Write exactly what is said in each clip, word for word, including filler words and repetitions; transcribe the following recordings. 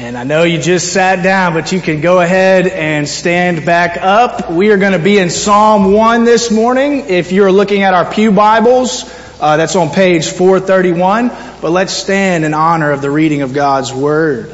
And I know you just sat down, but you can go ahead and stand back up. We are going to be in Psalm one this morning. If you're looking at our pew Bibles, uh, that's on page four thirty-one. But let's stand in honor of the reading of God's Word.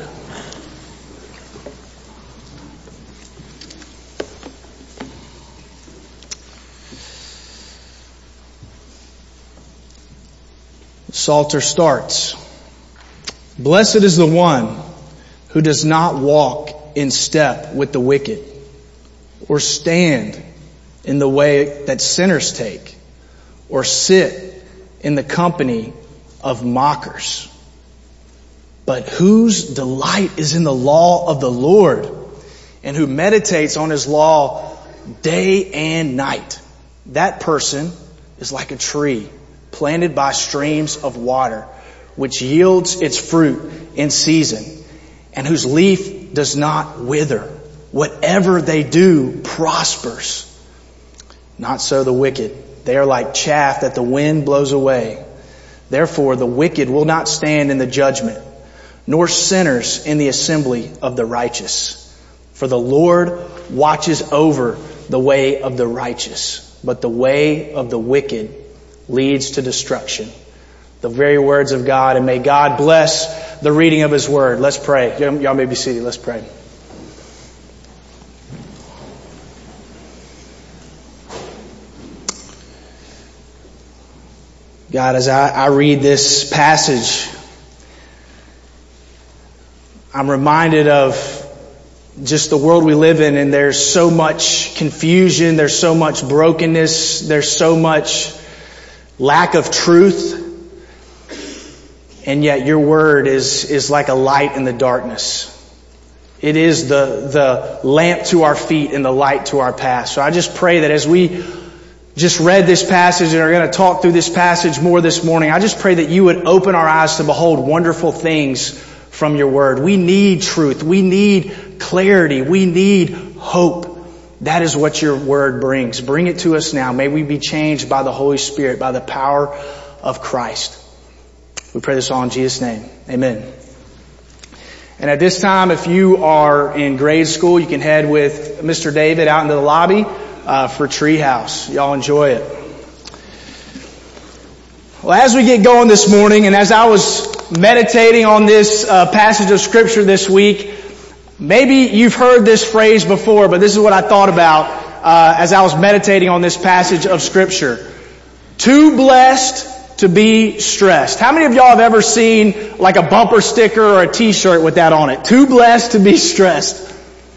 The Psalter starts, "Blessed is the one who does not walk in step with the wicked, or stand in the way that sinners take, or sit in the company of mockers. But whose delight is in the law of the Lord, and who meditates on His law day and night. That person is like a tree planted by streams of water, which yields its fruit in season, and whose leaf does not wither. Whatever they do prospers. Not so the wicked. They are like chaff that the wind blows away. Therefore the wicked will not stand in the judgment, nor sinners in the assembly of the righteous. For the Lord watches over the way of the righteous, but the way of the wicked leads to destruction." The very words of God, and may God bless the reading of His Word. Let's pray. Y'all may be seated. Let's pray. God, as I, I read this passage, I'm reminded of just the world we live in, and there's so much confusion, there's so much brokenness, there's so much lack of truth. And yet your word is, is like a light in the darkness. It is the, the lamp to our feet and the light to our path. So I just pray that as we just read this passage and are going to talk through this passage more this morning, I just pray that you would open our eyes to behold wonderful things from your word. We need truth. We need clarity. We need hope. That is what your word brings. Bring it to us now. May we be changed by the Holy Spirit, by the power of Christ. We pray this all in Jesus' name. Amen. And at this time, if you are in grade school, you can head with Mister David out into the lobby uh, for Treehouse. Y'all enjoy it. Well, as we get going this morning, and as I was meditating on this uh, passage of Scripture this week, maybe you've heard this phrase before, but this is what I thought about uh, as I was meditating on this passage of Scripture. Too blessed to be stressed. How many of y'all have ever seen like a bumper sticker or a t-shirt with that on it? Too blessed to be stressed.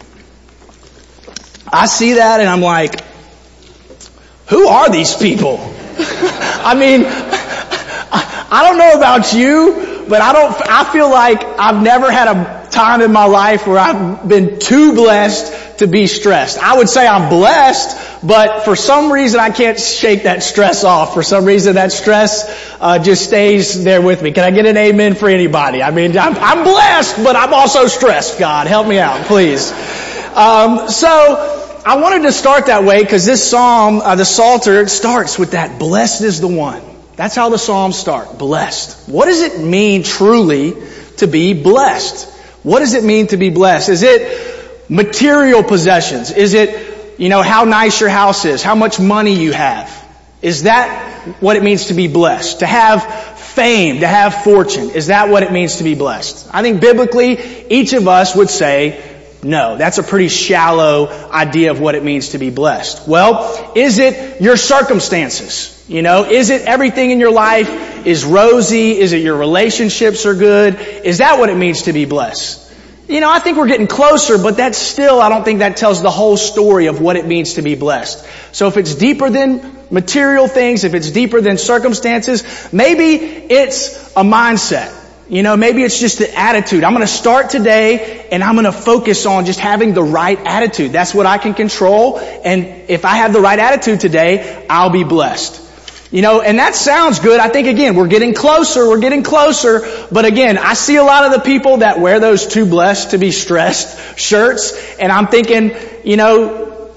I see that and I'm like, who are these people? I mean, I don't know about you, but I don't, I feel like I've never had a time in my life where I've been too blessed to be stressed. I would say I'm blessed, but for some reason I can't shake that stress off. For some reason that stress uh, just stays there with me. Can I get an amen for anybody? I mean, I'm, I'm blessed, but I'm also stressed. God, help me out, please. Um, so I wanted to start that way because this psalm, uh, the Psalter, starts with that, blessed is the one. That's how the Psalms start, blessed. What does it mean truly to be blessed? What does it mean to be blessed? Is it material possessions? Is it, you know, how nice your house is? How much money you have? Is that what it means to be blessed? To have fame, to have fortune? Is that what it means to be blessed? I think biblically, each of us would say, no, that's a pretty shallow idea of what it means to be blessed. Well, is it your circumstances? You know, is it everything in your life is rosy? Is it your relationships are good? Is that what it means to be blessed? You know, I think we're getting closer, but that's still, I don't think that tells the whole story of what it means to be blessed. So if it's deeper than material things, if it's deeper than circumstances, maybe it's a mindset. You know, maybe it's just the attitude. I'm going to start today and I'm going to focus on just having the right attitude. That's what I can control. And if I have the right attitude today, I'll be blessed. You know, and that sounds good. I think, again, we're getting closer, we're getting closer. But again, I see a lot of the people that wear those too blessed to be stressed shirts. And I'm thinking, you know,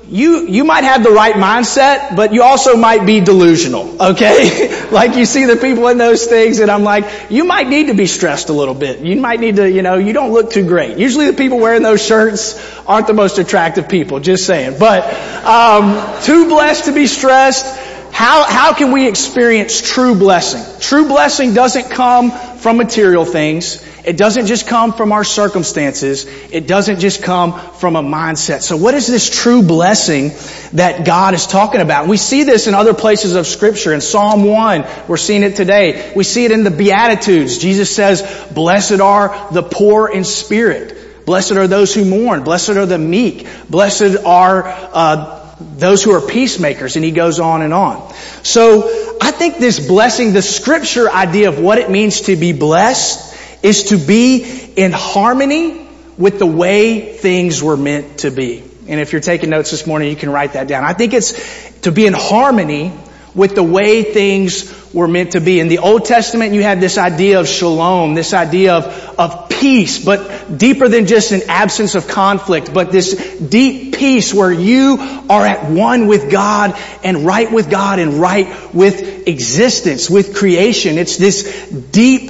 you, you might have the right mindset, but you also might be delusional, okay? Like you see the people in those things and I'm like, you might need to be stressed a little bit. You might need to, you know, you don't look too great. Usually the people wearing those shirts aren't the most attractive people, just saying. But, um, too blessed to be stressed. How, how can we experience true blessing? True blessing doesn't come from material things. It doesn't just come from our circumstances. It doesn't just come from a mindset. So what is this true blessing that God is talking about? We see this in other places of Scripture. In Psalm one, we're seeing it today. We see it in the Beatitudes. Jesus says, blessed are the poor in spirit. Blessed are those who mourn. Blessed are the meek. Blessed are uh, those who are peacemakers. And he goes on and on. So I think this blessing, the Scripture idea of what it means to be blessed, is to be in harmony with the way things were meant to be. And if you're taking notes this morning, you can write that down. I think it's to be in harmony with the way things were meant to be. In the Old Testament, you have this idea of shalom, this idea of, of peace, but deeper than just an absence of conflict, but this deep peace where you are at one with God and right with God and right with existence, with creation. It's this deep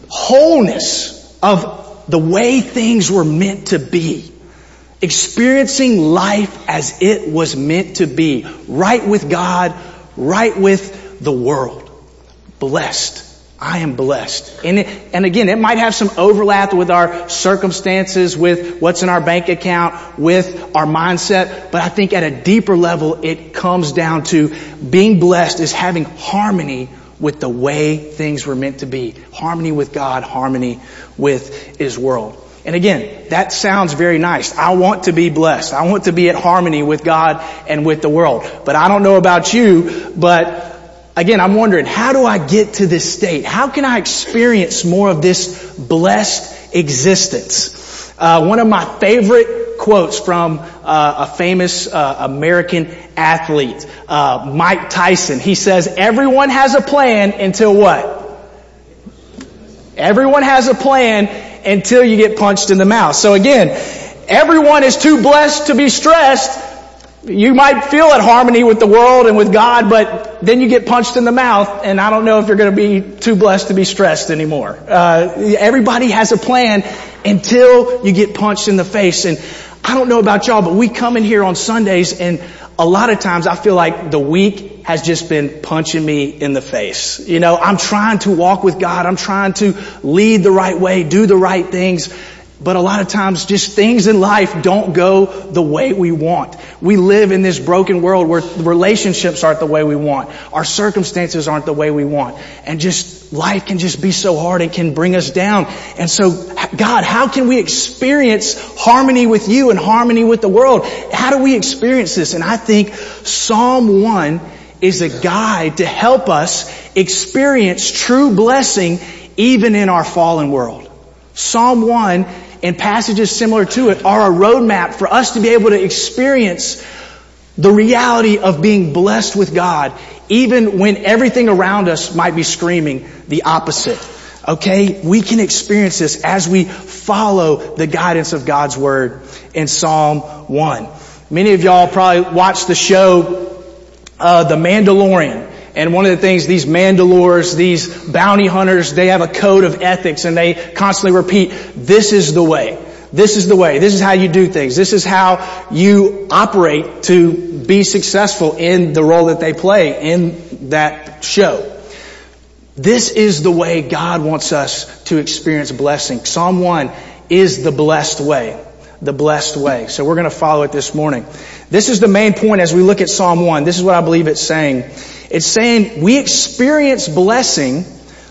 wholeness of the way things were meant to be. Experiencing life as it was meant to be. Right with God, right with the world. Blessed. I am blessed. And, it, and again, it might have some overlap with our circumstances, with what's in our bank account, with our mindset. But I think at a deeper level, it comes down to being blessed is having harmony with the way things were meant to be. Harmony with God, harmony with His world. And again, that sounds very nice. I want to be blessed. I want to be at harmony with God and with the world. But I don't know about you, but again, I'm wondering, how do I get to this state? How can I experience more of this blessed existence? Uh, one of my favorite quotes from uh, a famous uh, American athlete, uh, Mike Tyson. He says, everyone has a plan until what? Everyone has a plan until you get punched in the mouth. So again, everyone is too blessed to be stressed. You might feel at harmony with the world and with God, but then you get punched in the mouth, and I don't know if you're going to be too blessed to be stressed anymore. Uh, everybody has a plan until you get punched in the face. And I don't know about y'all, but we come in here on Sundays, and a lot of times I feel like the week has just been punching me in the face. You know, I'm trying to walk with God. I'm trying to lead the right way, do the right things. But a lot of times just things in life don't go the way we want. We live in this broken world where relationships aren't the way we want. Our circumstances aren't the way we want. And just life can just be so hard and can bring us down. And so, God, how can we experience harmony with you and harmony with the world? How do we experience this? And I think Psalm one is a guide to help us experience true blessing even in our fallen world. Psalm one and passages similar to it are a roadmap for us to be able to experience the reality of being blessed with God, even when everything around us might be screaming the opposite. Okay? We can experience this as we follow the guidance of God's Word in Psalm one. Many of y'all probably watched the show, uh, The Mandalorian. And one of the things, these Mandalores, these bounty hunters, they have a code of ethics and they constantly repeat, this is the way. This is the way. This is how you do things. This is how you operate to be successful in the role that they play in that show. This is the way God wants us to experience blessing. Psalm one is the blessed way. The blessed way. So we're going to follow it this morning. This is the main point as we look at Psalm one. This is what I believe it's saying. It's saying we experience blessing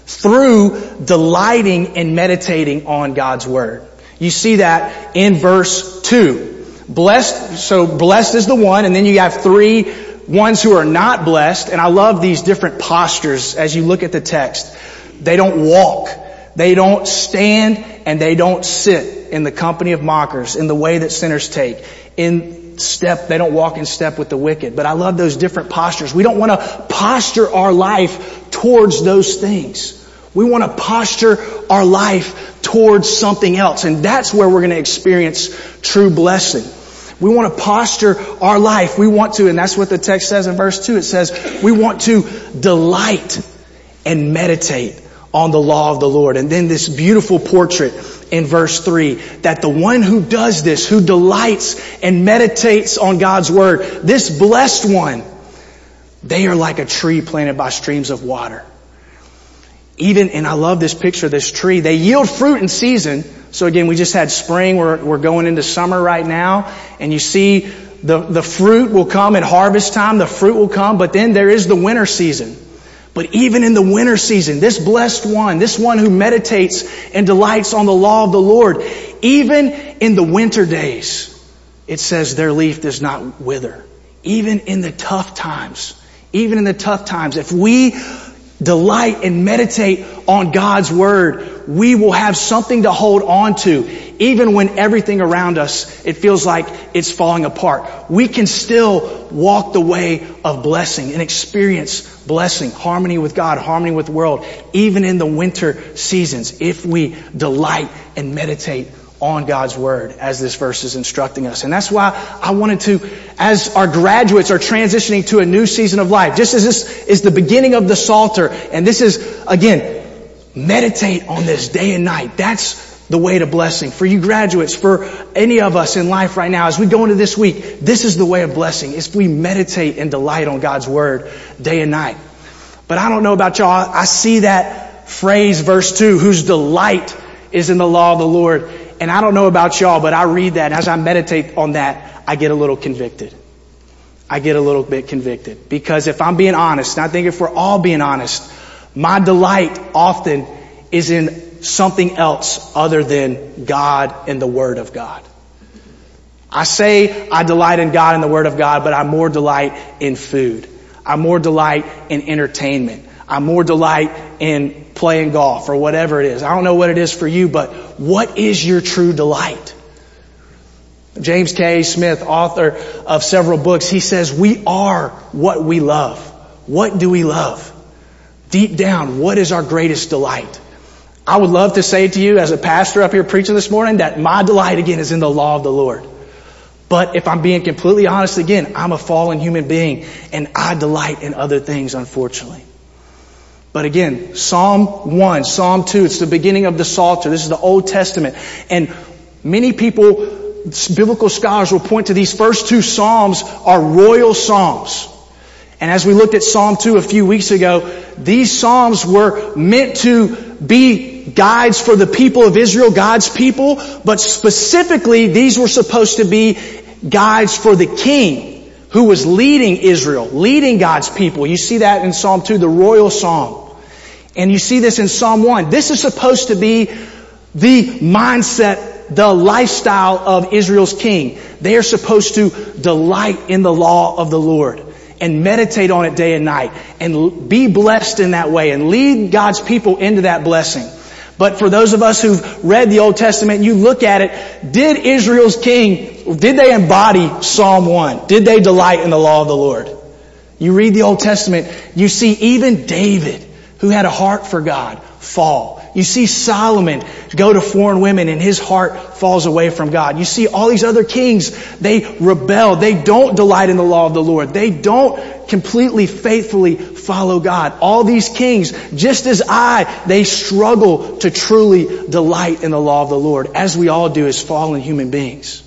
through delighting and meditating on God's Word. You see that in verse two. Blessed, so blessed is the one, and then you have three ones who are not blessed. And I love these different postures as you look at the text. They don't walk, they don't stand, and they don't sit in the company of mockers, in the way that sinners take. In step, they don't walk in step with the wicked. But I love those different postures. We don't want to posture our life towards those things. We want to posture our life towards something else. And that's where we're going to experience true blessing. We want to posture our life. We want to, and that's what the text says in verse two. It says, we want to delight and meditate on the law of the Lord. And then this beautiful portrait in verse three, that the one who does this, who delights and meditates on God's word, this blessed one, they are like a tree planted by streams of water. Even, and I love this picture of this tree, they yield fruit in season. So again, we just had spring, we're, we're going into summer right now, and you see the, the fruit will come at harvest time, the fruit will come, but then there is the winter season. But even in the winter season, this blessed one, this one who meditates and delights on the law of the Lord, even in the winter days, it says their leaf does not wither. Even in the tough times, even in the tough times, if we delight and meditate on God's word, we will have something to hold on to. Even when everything around us, it feels like it's falling apart, we can still walk the way of blessing and experience blessing, harmony with God, harmony with the world, even in the winter seasons, if we delight and meditate on God's word, as this verse is instructing us. And that's why I wanted to, as our graduates are transitioning to a new season of life, just as this is the beginning of the Psalter, and this is, again, meditate on this day and night. That's the way to blessing. For you graduates, for any of us in life right now, as we go into this week, this is the way of blessing, is we meditate and delight on God's word day and night. But I don't know about y'all, I see that phrase, verse two, whose delight is in the law of the Lord. And I don't know about y'all, but I read that, and as I meditate on that, I get a little convicted. I get a little bit convicted. Because if I'm being honest, and I think if we're all being honest, my delight often is in something else other than God and the Word of God. I say I delight in God and the Word of God, but I more delight in food. I more delight in entertainment. I more delight in playing golf or whatever it is. I don't know what it is for you, but what is your true delight? James K. Smith, author of several books, he says, we are what we love. What do we love? Deep down, what is our greatest delight? I would love to say to you as a pastor up here preaching this morning that my delight again is in the law of the Lord. But if I'm being completely honest again, I'm a fallen human being and I delight in other things, unfortunately. But again, Psalm one, Psalm two, it's the beginning of the Psalter. This is the Old Testament. And many people, biblical scholars will point to these first two Psalms are royal Psalms. And as we looked at Psalm two a few weeks ago, these Psalms were meant to be guides for the people of Israel, God's people, but specifically these were supposed to be guides for the king who was leading Israel, leading God's people. You see that in Psalm two, the royal psalm. And you see this in Psalm one. This is supposed to be the mindset, the lifestyle of Israel's king. They are supposed to delight in the law of the Lord and meditate on it day and night and be blessed in that way and lead God's people into that blessing. But for those of us who've read the Old Testament, you look at it, did Israel's king, did they embody Psalm one? Did they delight in the law of the Lord? You read the Old Testament, you see even David, who had a heart for God, fall. You see Solomon go to foreign women and his heart falls away from God. You see all these other kings, they rebel. They don't delight in the law of the Lord. They don't completely, faithfully follow God. All these kings, just as I, they struggle to truly delight in the law of the Lord, as we all do as fallen human beings.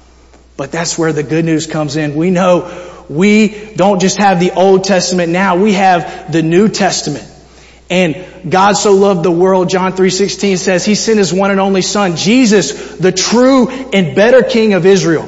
But that's where the good news comes in. We know we don't just have the Old Testament now, we have the New Testament. And God so loved the world, John three sixteen says, He sent His one and only Son, Jesus, the true and better King of Israel.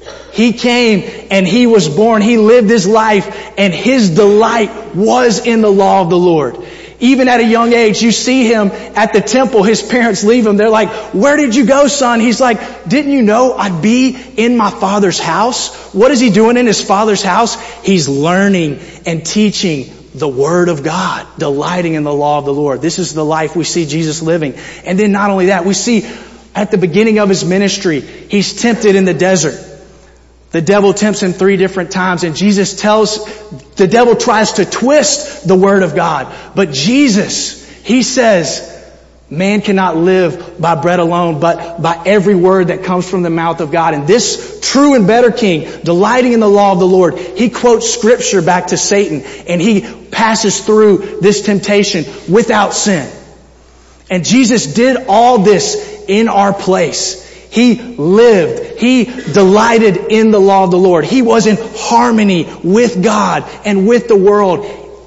He came and He was born. He lived His life and His delight was in the law of the Lord. Even at a young age, you see Him at the temple. His parents leave Him. They're like, where did you go, son? He's like, didn't you know I'd be in my Father's house? What is He doing in His Father's house? He's learning and teaching the Word of God, delighting in the law of the Lord. This is the life we see Jesus living. And then not only that, we see at the beginning of His ministry, He's tempted in the desert. The devil tempts Him three different times, and Jesus tells, the devil tries to twist the Word of God. But Jesus, He says, Man cannot live by bread alone, but by every word that comes from the mouth of God. And this true and better king, delighting in the law of the Lord, he quotes scripture back to Satan, and he passes through this temptation without sin. And Jesus did all this in our place. He lived. He delighted in the law of the Lord. He was in harmony with God and with the world.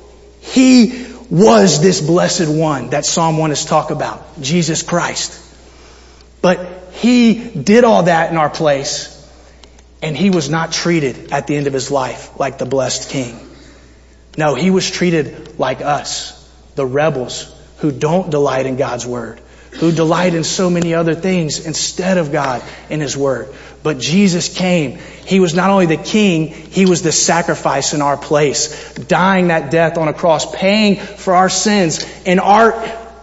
He was this blessed one that Psalm one is talking about, Jesus Christ. But He did all that in our place, and He was not treated at the end of His life like the blessed king. No, He was treated like us, the rebels who don't delight in God's Word, who delight in so many other things instead of God and His Word. But Jesus came. He was not only the king, He was the sacrifice in our place, dying that death on a cross, paying for our sins and our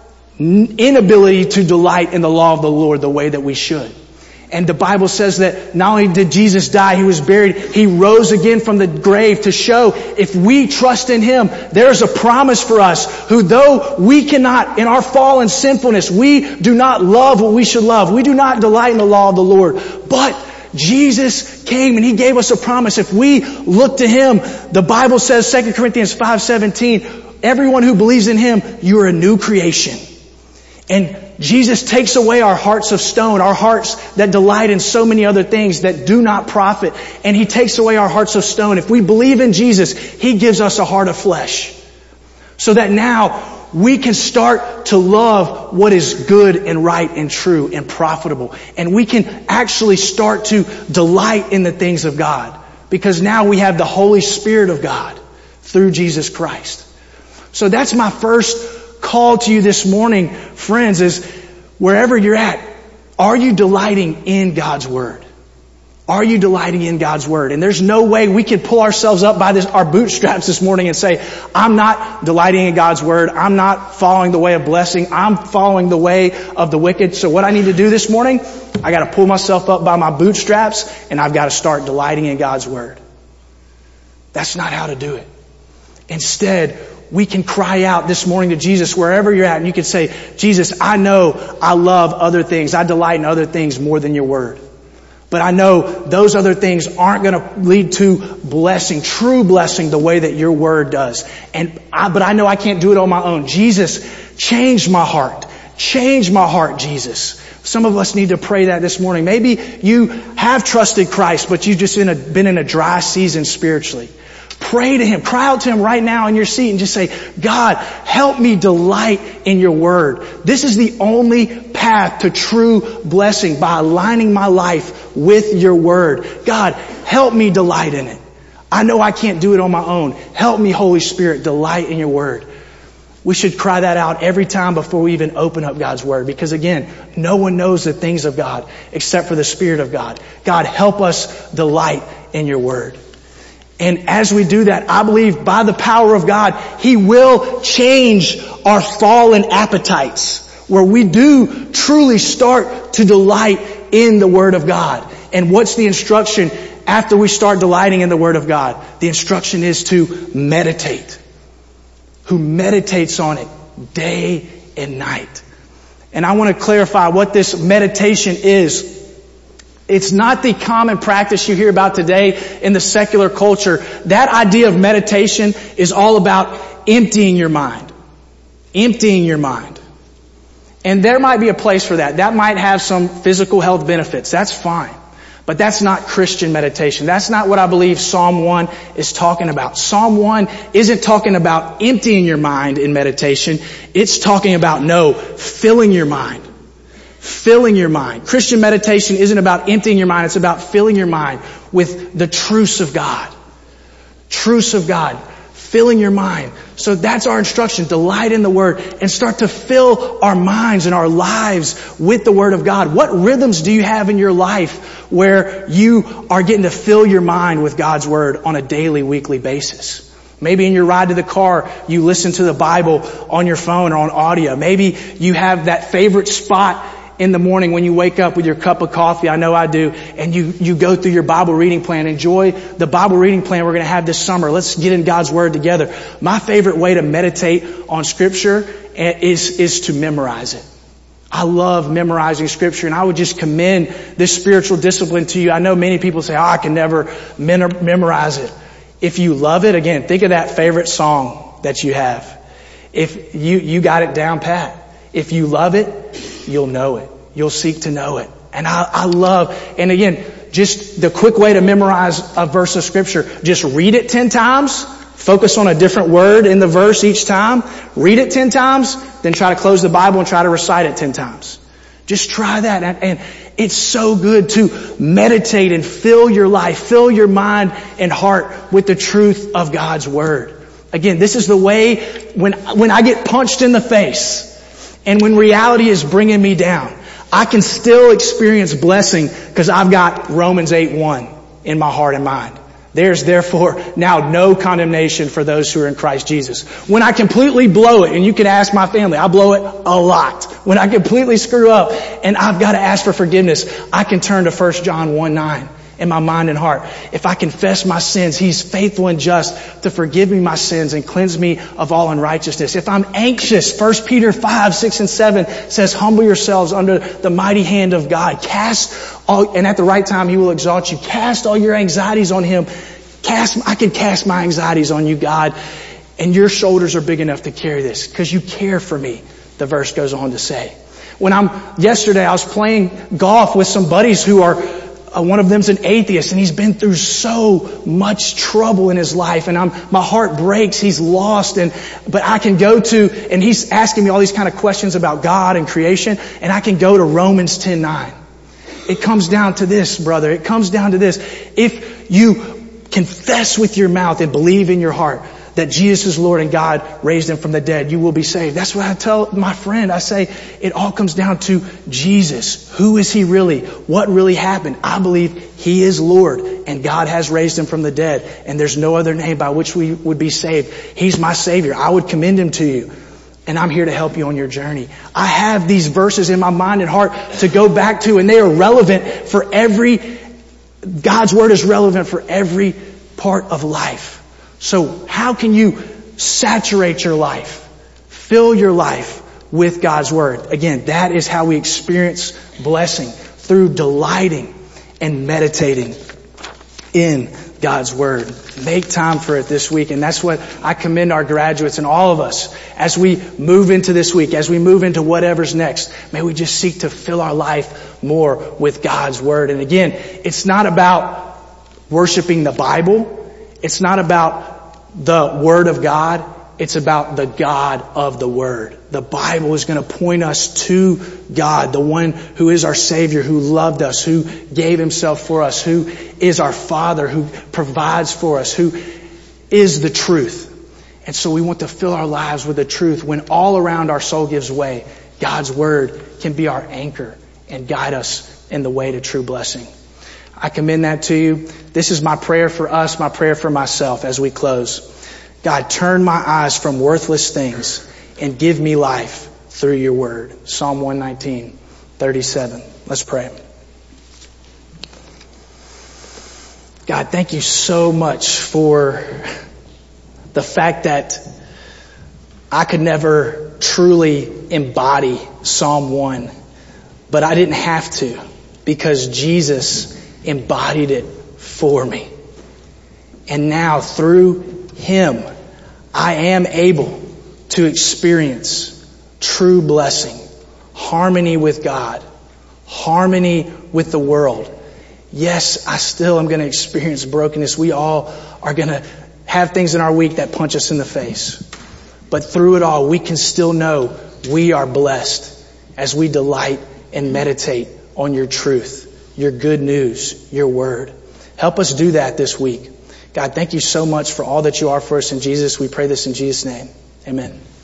inability to delight in the law of the Lord the way that we should. And the Bible says that not only did Jesus die, He was buried, He rose again from the grave to show if we trust in Him, there's a promise for us who, though we cannot, in our fallen sinfulness, we do not love what we should love. We do not delight in the law of the Lord. But Jesus came and He gave us a promise. If we look to Him, the Bible says, Second Corinthians five seventeen, everyone who believes in Him, you are a new creation. And Jesus takes away our hearts of stone, our hearts that delight in so many other things that do not profit. And He takes away our hearts of stone. If we believe in Jesus, He gives us a heart of flesh. So that now we can start to love what is good and right and true and profitable. And we can actually start to delight in the things of God. Because now we have the Holy Spirit of God through Jesus Christ. So that's my first call to you this morning, friends, is wherever you're at, are you delighting in God's Word? Are you delighting in God's Word? And there's no way we can pull ourselves up by this, our bootstraps this morning and say, I'm not delighting in God's Word. I'm not following the way of blessing. I'm following the way of the wicked. So what I need to do this morning, I got to pull myself up by my bootstraps and I've got to start delighting in God's Word. That's not how to do it. Instead, we can cry out this morning to Jesus wherever you're at, and you can say, Jesus, I know I love other things. I delight in other things more than your Word. But I know those other things aren't going to lead to blessing, true blessing, the way that your Word does. And I, but I know I can't do it on my own. Jesus, change my heart. Change my heart, Jesus. Some of us need to pray that this morning. Maybe you have trusted Christ, but you've just in a, been in a dry season spiritually. Pray to Him. Cry out to Him right now in your seat and just say, God, help me delight in your Word. This is the only path to true blessing, by aligning my life with your Word. God, help me delight in it. I know I can't do it on my own. Help me, Holy Spirit, delight in your Word. We should cry that out every time before we even open up God's Word. Because again, no one knows the things of God except for the Spirit of God. God, help us delight in your Word. And as we do that, I believe by the power of God, He will change our fallen appetites, where we do truly start to delight in the Word of God. And what's the instruction after we start delighting in the Word of God? The instruction is to meditate. Who meditates on it day and night. And I want to clarify what this meditation is. It's not the common practice you hear about today in the secular culture. That idea of meditation is all about emptying your mind. Emptying your mind. And there might be a place for that. That might have some physical health benefits. That's fine. But that's not Christian meditation. That's not what I believe Psalm one is talking about. Psalm one isn't talking about emptying your mind in meditation. It's talking about, no, filling your mind. Filling your mind. Christian meditation isn't about emptying your mind. It's about filling your mind with the truths of God. Truths of God. Filling your mind. So that's our instruction. Delight in the Word and start to fill our minds and our lives with the Word of God. What rhythms do you have in your life where you are getting to fill your mind with God's Word on a daily, weekly basis? Maybe in your ride to the car, you listen to the Bible on your phone or on audio. Maybe you have that favorite spot in the morning when you wake up with your cup of coffee. I know I do. And you, you go through your Bible reading plan. Enjoy the Bible reading plan we're going to have this summer. Let's get in God's Word together. My favorite way to meditate on Scripture is, is to memorize it. I love memorizing scripture, and I would just commend this spiritual discipline to you. I know many people say, oh, I can never memorize it. If you love it, again, think of that favorite song that you have. If you, you got it down pat. If you love it, you'll know it. You'll seek to know it. And I, I love, and again, just the quick way to memorize a verse of scripture, just read it ten times. Focus on a different word in the verse each time. Read it ten times, then try to close the Bible and try to recite it ten times. Just try that. And, and it's so good to meditate and fill your life, fill your mind and heart with the truth of God's Word. Again, this is the way when, when I get punched in the face and when reality is bringing me down, I can still experience blessing because I've got Romans eight one in my heart and mind. There's therefore now no condemnation for those who are in Christ Jesus. When I completely blow it, and you can ask my family, I blow it a lot. When I completely screw up and I've got to ask for forgiveness, I can turn to First John one nine in my mind and heart. If I confess my sins, He's faithful and just to forgive me my sins and cleanse me of all unrighteousness. If I'm anxious, First Peter five, six, and seven says, humble yourselves under the mighty hand of God. Cast all, and at the right time He will exalt you. Cast all your anxieties on Him. Cast, I can cast my anxieties on you, God. And your shoulders are big enough to carry this because you care for me, the verse goes on to say. When I'm, yesterday I was playing golf with some buddies who are, Uh, one of them's an atheist, and he's been through so much trouble in his life, and I'm, my heart breaks. He's lost, and but I can go to, and he's asking me all these kind of questions about God and creation, and I can go to Romans ten nine. It comes down to this, brother. It comes down to this. If you confess with your mouth and believe in your heart that Jesus is Lord and God raised Him from the dead, you will be saved. That's what I tell my friend. I say, it all comes down to Jesus. Who is He really? What really happened? I believe He is Lord and God has raised Him from the dead. And there's no other name by which we would be saved. He's my Savior. I would commend Him to you. And I'm here to help you on your journey. I have these verses in my mind and heart to go back to, and they are relevant for every, God's Word is relevant for every part of life. So how can you saturate your life, fill your life with God's Word? Again, that is how we experience blessing, through delighting and meditating in God's Word. Make time for it this week. And that's what I commend our graduates and all of us as we move into this week, as we move into whatever's next. May we just seek to fill our life more with God's Word. And again, it's not about worshiping the Bible. It's not about the Word of God. It's about the God of the Word. The Bible is going to point us to God, the one who is our Savior, who loved us, who gave Himself for us, who is our Father, who provides for us, who is the truth. And so we want to fill our lives with the truth. When all around our soul gives way, God's Word can be our anchor and guide us in the way to true blessing. I commend that to you. This is my prayer for us, my prayer for myself as we close. God, turn my eyes from worthless things and give me life through your Word. Psalm one nineteen, thirty-seven. Let's pray. God, thank you so much for the fact that I could never truly embody Psalm one, but I didn't have to because Jesus embodied it for me. And now through Him, I am able to experience true blessing, harmony with God, harmony with the world. Yes, I still am going to experience brokenness. We all are going to have things in our week that punch us in the face. But through it all, we can still know we are blessed as we delight and meditate on your truth, your good news, your Word. Help us do that this week. God, thank you so much for all that you are for us in Jesus. We pray this in Jesus' name. Amen.